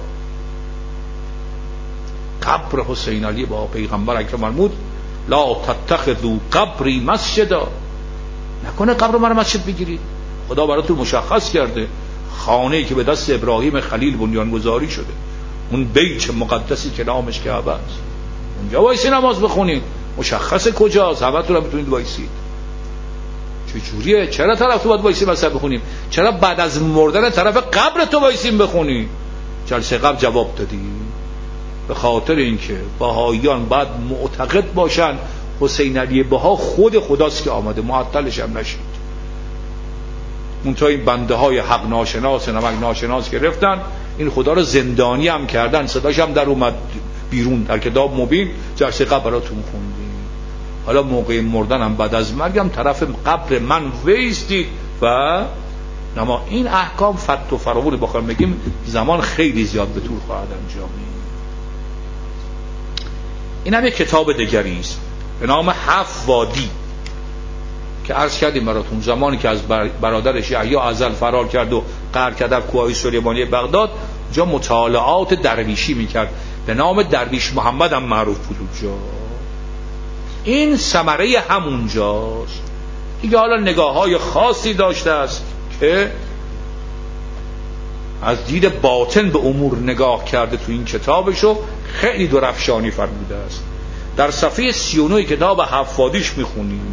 قبر حسین علی با پیغمبر اکرم فرمود لا تتخذوا قبری مسجدا، نکنه قبر من مسجد بگیرید. خدا براتون مشخص کرده خانه‌ای که به دست ابراهیم خلیل بنیانگذاری شده، اون بیت مقدسی که نامش کعبه است، اونجا وایسی نماز بخونید. مشخص کجاست، همتون هم میتونید وایسید. چجوریه؟ چرا طرف تو باید وایسیم مثلا بخونیم؟ چرا بعد از مردن طرف قبر تو وایسیم بخونیم؟ جلسه قبل جواب دادیم. به خاطر اینکه بهاییان باید معتقد باشن حسین علی بها خود خداست که آمده، معطلش هم نشید. منتها این بنده های حق ناشناس نمک ناشناس گرفتن، این خدا رو زندانی هم کردن، صداش هم در اومد بیرون در کتاب مبین، جلسه قبل براتون خوندیم. حالا موقع مردن هم بعد از مرگم طرف قبر من ویستید و نما. این احکام فت و فراوون بخوایم بگیم زمان خیلی زیاد به طول خواهد انجامید. این هم یک کتاب دیگری است به نام 7 وادی که عرض کردیم براتون زمانی که از برادرش یحیی ازل فرار کرد و غار کرد در کوههای سلیمانی بغداد، جا مطالعات درویشی میکرد، به نام درویش محمد هم معروف بود اونجا. این ثمره همونجاست دیگه. حالا نگاه‌های خاصی داشته است که از دید باطن به امور نگاه کرده تو این کتابشو خیلی درفشانی فرموده است. در صفحه 39 کتاب 7 وادیش میخونیم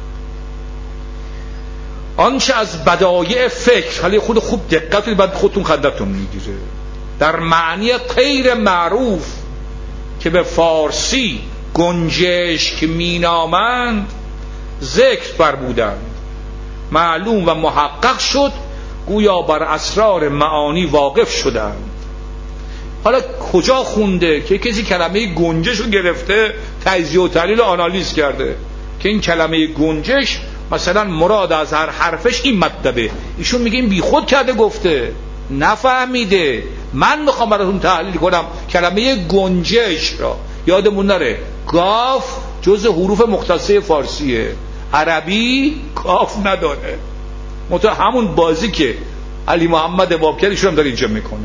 آنچه از بدایع فکر، حالا خود خوب دقت کنید بعد خودتون خندتون میگیره، در معنی غیر معروف که به فارسی گنجشک مینامند ذکر فرمودند، معلوم و محقق شد گویا بر اسرار معانی واقف شدند. حالا کجا خونده که کسی کلمه گنجش رو گرفته تجزیه و تحلیل و آنالیز کرده که این کلمه گنجش مثلا مراد از هر حرفش این مطلبه، ایشون میگه این بی خود کرده گفته، نفهمیده. من میخوام براتون تحلیل کنم کلمه گنجش را. یادمون نره گاف جز حروف مختصه فارسیه، عربی گاف نداره. همون بازی که علی محمد بابکر ایشون هم داره اینجا میکنه.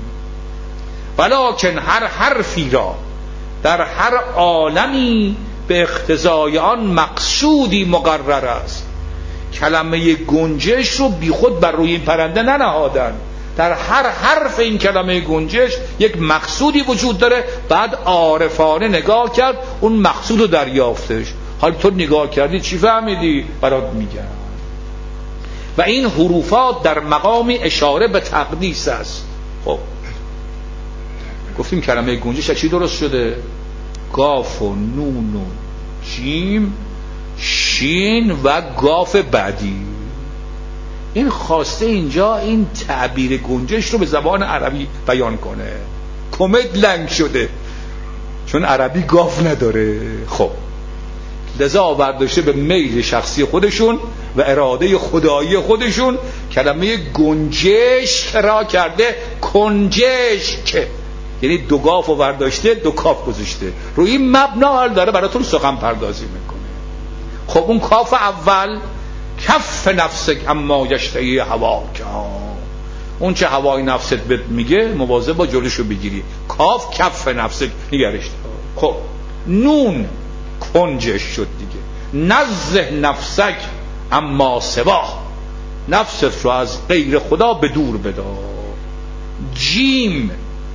ولکن هر حرفی را در هر عالمی به اقتضای آن مقصودی مقرر است. کلمه گنجش رو بی خود بر روی این پرنده ننهادن، در هر حرف این کلمه گنجش یک مقصودی وجود داره، بعد عارفانه نگاه کرد اون مقصود رو دریافتش. حالا تو نگاه کردی چی فهمیدی؟ برات میگم. و این حروفات در مقامی اشاره به تقدیس است. خب گفتیم کلمه گنجش چی درست شده؟ گاف و نون و جیم شین و گاف بعدی. این خواسته اینجا این تعبیر گنجش رو به زبان عربی بیان کنه. کمد لنگ شده چون عربی گاف نداره. خب لذا برداشته به میل شخصی خودشون و اراده خدایی خودشون کلمه گنجش را کرده کنجش، که یعنی دو گاف رو برداشته دو کاف گذاشته. روی این مبنا حال داره براتون سخن پردازی میکنه. خب اون کاف اول کف نفسک اما یشتهی هواک، اون چه هوای نفست بهت میگه مواظب با جلوشو بگیری. کاف کف نفسک نگرش. خب نون کنجش شد دیگه. نزه نفسک اما سوا، نفست رو از غیر خدا به دور بدار. جیم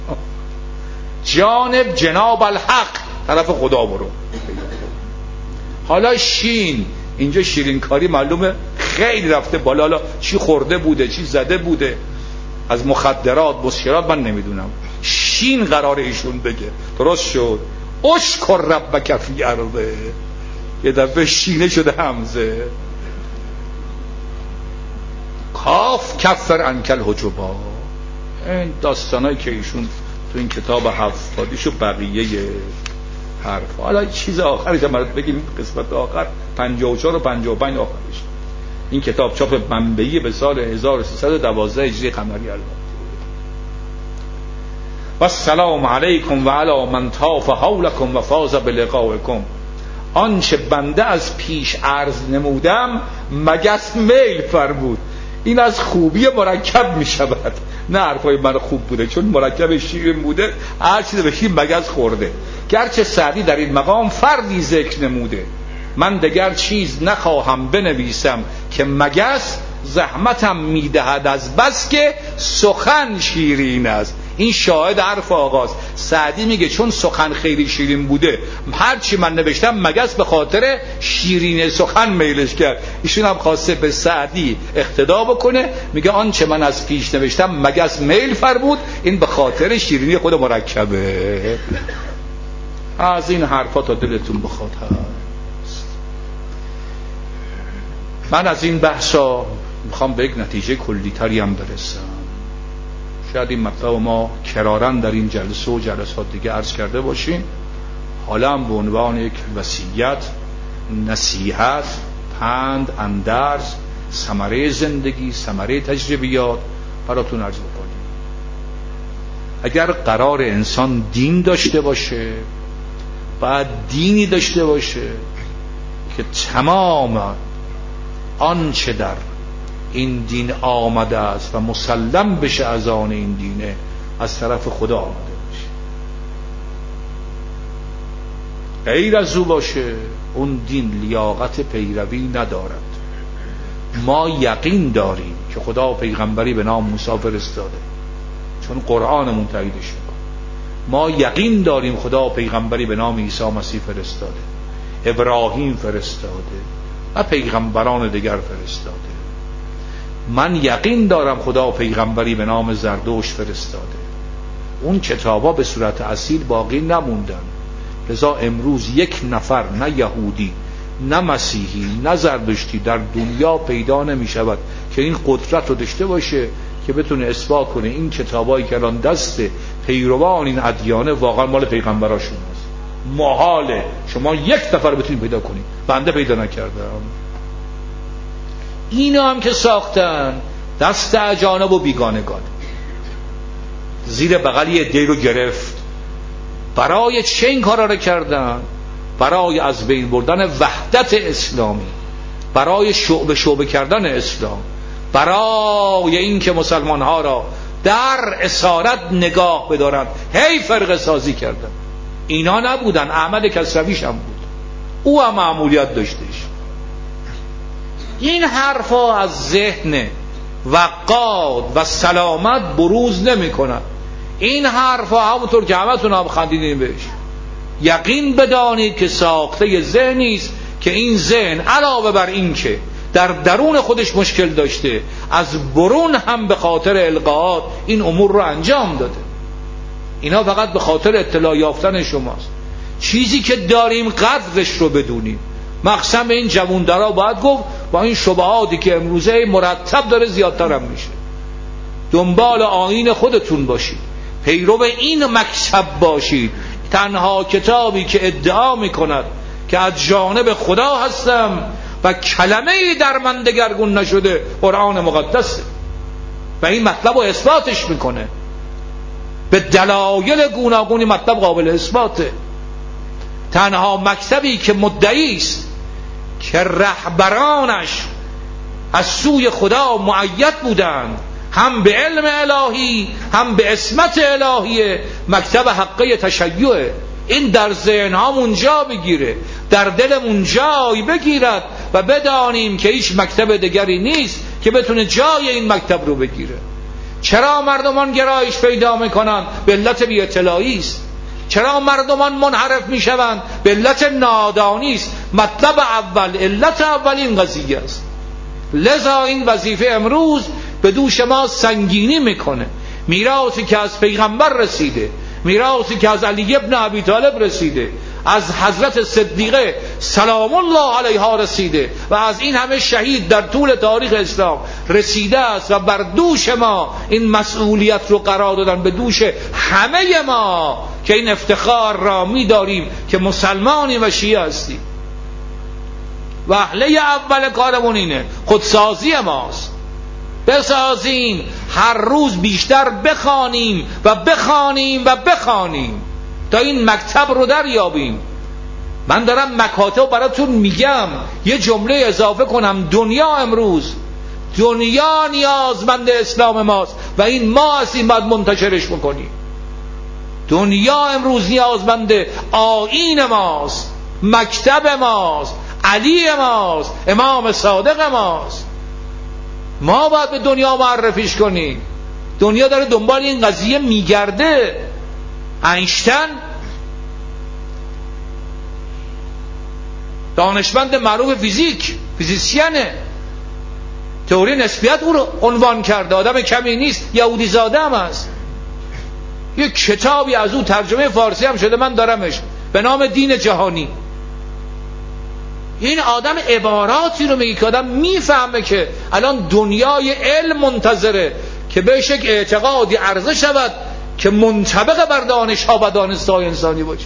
جانب جناب الحق، طرف خدا برو. حالا شین اینجا شیرینکاری معلومه خیلی رفته بالا. حالا چی خورده بوده چی زده بوده از مخدرات مسکرات من نمیدونم، شین قرار ایشون بگه. درست شد. اشکر ربک فی ارضه، یه دفعه شینه شده همزه. کاف کفر انکل حجبا. این داستانایی که ایشون تو این کتاب 7 وادیشو بقیه حرف. حالا چیز آخرش هم برات بگیم، قسمت آخر 54 و 55 آخرش. این کتاب چاپ منبعی به سال 1312 هجری قمری البته. و السلام علیکم و علی من طاف حولکم و فاز بلقائکم. آنچه بنده از پیش عرض نمودم مگس میل فرمود. این از خوبی مرکب می شود، نه حرفای من خوب بوده، چون مرکب شیرین بوده هر چیز به شیر مگس خورده. گرچه سعدی در این مقام فردی ذکر نموده، من دگر چیز نخواهم بنویسم که مگس زحمتم میدهد از بس که سخن شیرین است. این شاهد حرف آغاز. سعدی میگه چون سخن خیلی شیرین بوده هرچی من نوشتم مگس به خاطر شیرین سخن میلش کرد. ایشون هم خواسته به سعدی اقتدا بکنه، میگه آنچه من از پیش نوشتم مگس میل فرمود، این به خاطر شیرینی خود مرکبه. از این حرفا تا دلتون بخواد هست. من از این بحثا میخوام به یک نتیجه کلی تری هم برسم. شاید این مطلب ما کرارن در این جلسه و جلسات دیگه عرض کرده باشیم. حالا هم به عنوان یک وصیت، نصیحت، پند، اندرز، ثمره زندگی، ثمره تجربیات براتون عرض بکنیم. اگر قرار انسان دین داشته باشه، باید دینی داشته باشه که تمام آنچه در این دین آمده است و مسلم بشه از آن این دینه از طرف خدا آمده باشه. غیر از او باشه اون دین لیاقت پیروی ندارد. ما یقین داریم که خدا پیغمبری به نام موسی فرستاده، چون قرآنمون تاییدش میکنه. ما یقین داریم خدا پیغمبری به نام عیسی مسیح فرستاده، ابراهیم فرستاده و پیغمبران دیگر فرستاده. من یقین دارم خدا پیغمبری به نام زردشت فرستاده. اون کتابا به صورت اصیل باقی نموندن، لذا امروز یک نفر، نه یهودی نه مسیحی نه زردشتی، در دنیا پیدا نمی شود که این قدرت رو داشته باشه که بتونه اثبات کنه این کتابایی که الان دست پیروان این ادیانه واقعا مال پیغمبراشون هست. محاله شما یک نفر بتونید پیدا کنید. بنده پیدا نکردم. اینا هم که ساختن دست اجانب و بیگانگان، زیر بغلی عده‌ای رو گرفت. برای چه این کارا رو کردن؟ برای از بین بردن وحدت اسلامی، برای شعبه شعبه کردن اسلام، برای این که مسلمان ها را در اسارت نگاه بدارند. هی فرقه سازی کردن. اینا نبودن، احمد کسرویش هم بود، او هم معمولیت داشتش. این حرفا از ذهن وقاد و سلامت بروز نمی کنن. این حرفا همونطور که همتون هم خندیدین بهش. یقین بدانید که ساخته ذهنی است که این ذهن علاوه بر این که در درون خودش مشکل داشته، از برون هم به خاطر القاءات این امور رو انجام داده. اینا فقط به خاطر اطلاع یافتن شماست. چیزی که داریم قدرش رو بدونیم. مقسم این جووندارا باید گفت با این شبهاتی که امروزه مرتب داره زیادتر هم میشه. دنبال آیین خودتون باشید، پیرو این مکتب باشید. تنها کتابی که ادعا میکند که از جانب خدا هستم و کلمه‌ای در من دگرگون نشده قرآن مقدسه و این مطلب رو اثباتش میکنه. به دلایل گوناگونی مطلب قابل اثباته. تنها مکتبی که مدعی است که رهبرانش از سوی خدا مؤید بودند، هم به علم الهی هم به عصمت الهیه، مکتب حقه تشیعه. این در ذهن‌هامون جا بگیره، در دلمون جای بگیرد و بدانیم که هیچ مکتب دیگری نیست که بتونه جای این مکتب رو بگیره. چرا مردمان گرایش پیدا میکنن؟ به علت بی اطلاعی است. چرا مردمان منحرف میشوند؟ به علت نادانی است. مطلب اول، علت اول این قضیه است. لذا این وظیفه امروز به دوش ما سنگینی میکنه. میراثی که از پیغمبر رسیده، میراثی که از علی ابن ابی طالب رسیده، از حضرت صدیقه سلام الله علیها رسیده و از این همه شهید در طول تاریخ اسلام رسیده است و بر دوش ما این مسئولیت رو قرار دادن، به دوش همه ما که این افتخار را می‌داریم که مسلمانی و شیعه هستیم. وهله اول کارمون اینه، خودسازی ماست. بسازیم، هر روز بیشتر بخوانیم و بخوانیم و بخوانیم تا این مکتب رو دریابیم. من دارم مکاتب براتون میگم، یه جمله اضافه کنم. دنیا امروز، دنیا نیازمند اسلام ماست و این ما هستیم باید منتشرش بکنیم. دنیا امروز نیازمند آیین ماست، مکتب ماست، علی ماست، امام صادق ماست. ما باید به دنیا معرفیش کنیم. دنیا داره دنبال این قضیه میگرده. اینشتین دانشمند معروف فیزیسیانه، تئوری نسبیت او رو عنوان کرده. آدم کمی نیست، یهودی زاده هم هست. یک کتابی از او ترجمه فارسی هم شده، من دارمش، به نام دین جهانی. این آدم عباراتی رو میگه که آدم میفهمه که الان دنیای علم منتظره که بهش یک اعتقادی عرضه شود که منطبق بر دانش‌ها و دانسته‌های انسانی باشه.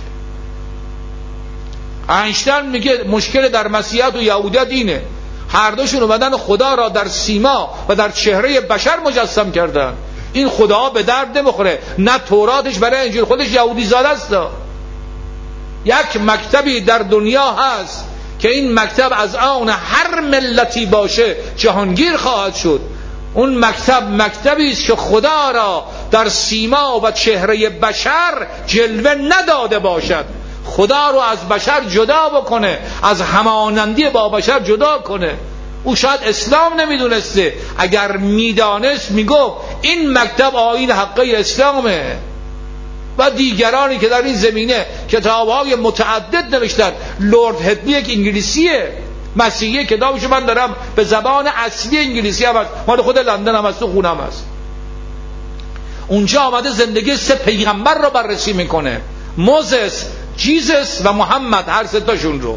اینشتین میگه مشکل در مسیحیت و یهودیت اینه، هر دوشون اومدن خدا را در سیما و در چهره بشر مجسم کردن. این خدا به درد نمیخوره، نه توراتش برای انجیل خودش یهودی زاده است. یک مکتبی در دنیا هست که این مکتب از آن هر ملتی باشه جهانگیر خواهد شد. اون مکتب مکتبی است که خدا را در سیما و چهره بشر جلوه نداده باشد، خدا رو از بشر جدا بکنه، از همانندی با بشر جدا کنه. او شاید اسلام نمیدونسته، اگر میدانست میگفت این مکتب آیین حقه اسلامه. و دیگرانی که در این زمینه کتاب‌های متعدد نوشتن. لورد هدلی یک انگلیسیه، مسیحی، کتابشو من دارم به زبان اصلی انگلیسی هم هست، مال خود لندن هم هست، تو خونم هست. اونجا آمده زندگی 3 پیغمبر رو بررسی میکنه، موزس، جیزس و محمد، هر 3 تاشون رو.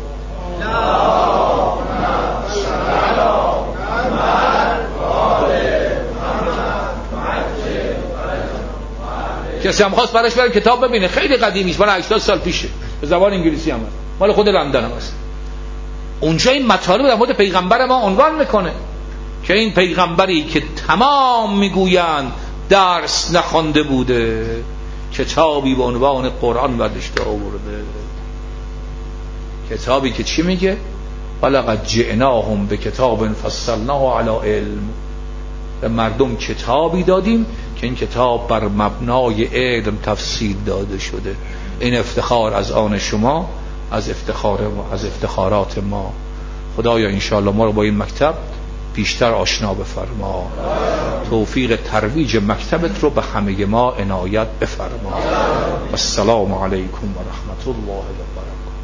کسی هم خواست براش بره کتاب ببینه، خیلی قدیمی است، مال 80 سال پیشه، به زبان انگلیسی هم هست، مال خود لندن هم هست. اونجا این مطالب در مورد پیغمبر ما عنوان میکنه که این پیغمبری که تمام میگویند درس نخوانده بوده، کتابی به عنوان قرآن برداشته آورده. کتابی که چی میگه؟ ولقد جئناهم بکتاب فصلناه علی علم. به مردم کتابی دادیم که این کتاب بر مبنای علم تفصیل داده شده. این افتخار از آن شما، از افتخارات ما. خدایا انشاءالله ما رو با این مکتب بیشتر آشنا بفرما، توفیق ترویج مکتبت رو به همه ما عنایت بفرما. السلام علیکم و رحمت الله و برکاته.